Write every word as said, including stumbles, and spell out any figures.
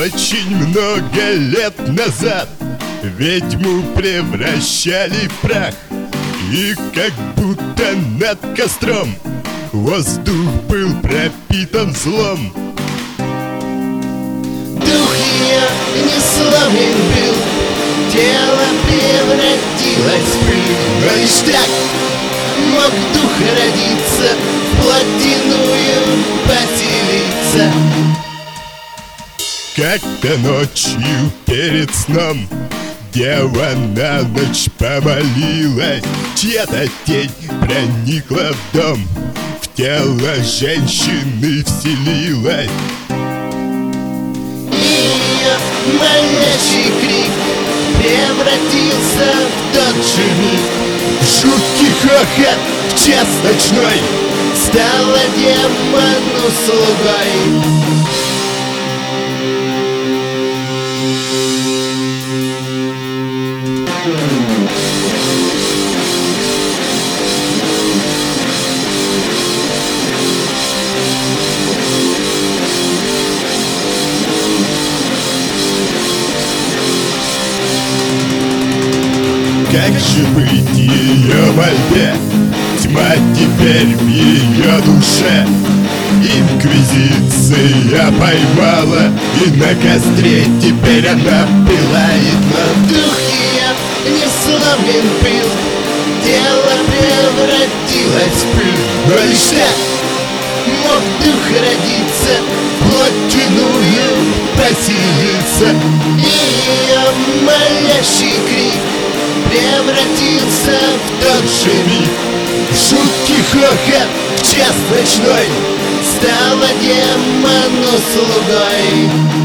Очень много лет назад ведьму превращали в прах, и как будто над костром воздух был пропитан злом. Дух ее не сломлен был, тело превратилось в пыль. Но лишь так мог дух родиться, в плотяную поселиться. Как-то ночью перед сном дева на ночь помолилась, чья-то тень проникла в дом, в тело женщины вселилась. Ее молящий крик превратился в тот же миг. Жуткий хохот в час ночной стала демону слугой. Как же быть ее мольбе? Тьма теперь в ее душе. Инквизиция поймала, и на костре теперь она пылает. Но дух ее не сломлен был, тело превратилось в пыль. Но лишь так мог дух родиться, плотяную поселиться. ее молящий крик превратился в тот же миг. Жуткий хохот в час ночной стала демону слугой.